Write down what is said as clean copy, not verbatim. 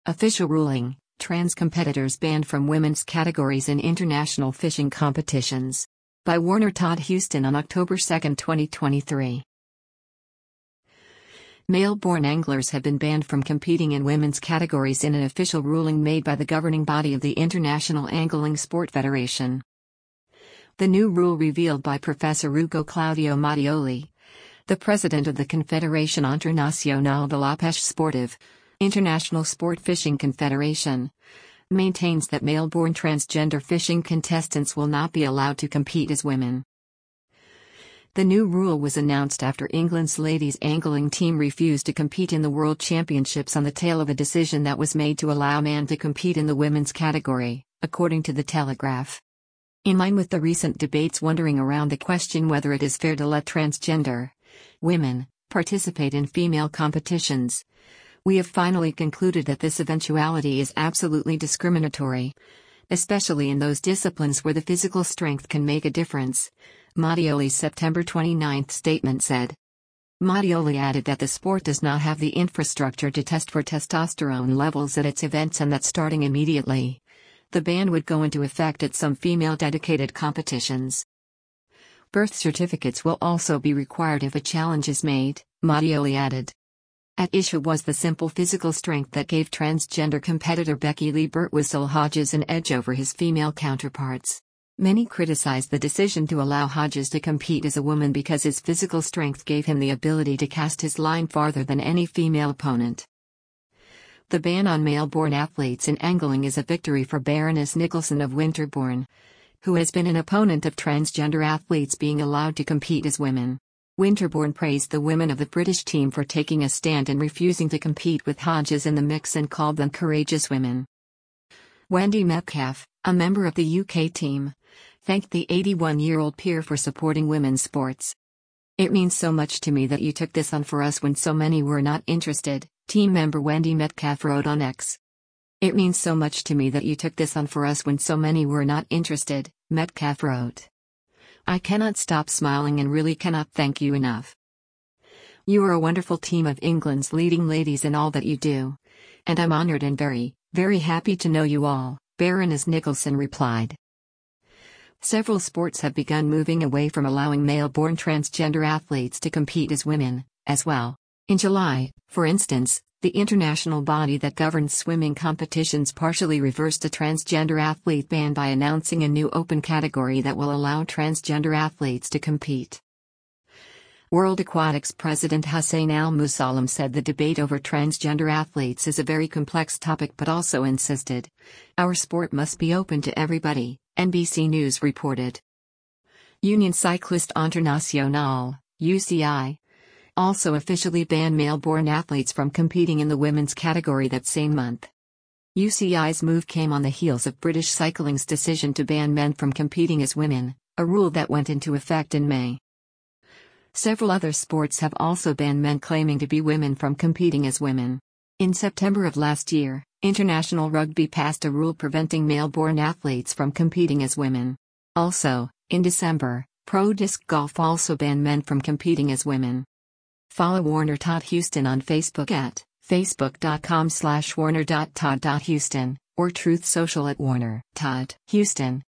Official ruling: trans competitors banned from women's categories in international fishing competitions. By Warner Todd Houston on October 2, 2023. Male-born anglers have been banned from competing in women's categories in an official ruling made by the governing body of the International Angling Sport Federation. The new rule revealed by Professor Ugo Claudio Mattioli, the president of the Confederación Internacional de la Pesca Sportiva, International Sport Fishing Confederation, maintains that male-born transgender fishing contestants will not be allowed to compete as women. The new rule was announced after England's ladies angling team refused to compete in the World Championships on the tail of a decision that was made to allow men to compete in the women's category, according to The Telegraph. In line with the recent debates wandering around the question whether it is fair to let transgender women participate in female competitions, we have finally concluded that this eventuality is absolutely discriminatory, especially in those disciplines where the physical strength can make a difference, Mattioli's September 29 statement said. Mattioli added that the sport does not have the infrastructure to test for testosterone levels at its events and that starting immediately, the ban would go into effect at some female-dedicated competitions. Birth certificates will also be required if a challenge is made, Mattioli added. At issue was the simple physical strength that gave transgender competitor Becky Lee Birtwistle Hodges an edge over his female counterparts. Many criticized the decision to allow Hodges to compete as a woman because his physical strength gave him the ability to cast his line farther than any female opponent. The ban on male-born athletes in angling is a victory for Baroness Nicholson of Winterbourne, who has been an opponent of transgender athletes being allowed to compete as women. Winterbourne praised the women of the British team for taking a stand and refusing to compete with Hodges in the mix and called them courageous women. Wendy Metcalf, a member of the UK team, thanked the 81-year-old peer for supporting women's sports. "It means so much to me that you took this on for us when so many were not interested," team member Wendy Metcalf wrote on X. "It means so much to me that you took this on for us when so many were not interested," Metcalf wrote. "I cannot stop smiling and really cannot thank you enough. You are a wonderful team of England's leading ladies in all that you do. And I'm honored and very, very happy to know you all," Baroness Nicholson replied. Several sports have begun moving away from allowing male-born transgender athletes to compete as women, as well. In July, for instance, the international body that governs swimming competitions partially reversed a transgender athlete ban by announcing a new open category that will allow transgender athletes to compete. World Aquatics President Hussein Al-Musallam said the debate over transgender athletes is a very complex topic but also insisted, "Our sport must be open to everybody," NBC News reported. Union Cycliste Internationale, UCI, also officially banned male-born athletes from competing in the women's category that same month. UCI's move came on the heels of British Cycling's decision to ban men from competing as women, a rule that went into effect in May. Several other sports have also banned men claiming to be women from competing as women. In September of last year, International Rugby passed a rule preventing male-born athletes from competing as women. Also, in December, Pro Disc Golf also banned men from competing as women. Follow Warner Todd Houston on Facebook at facebook.com/warner.todd.houston or Truth Social at Warner Todd Houston.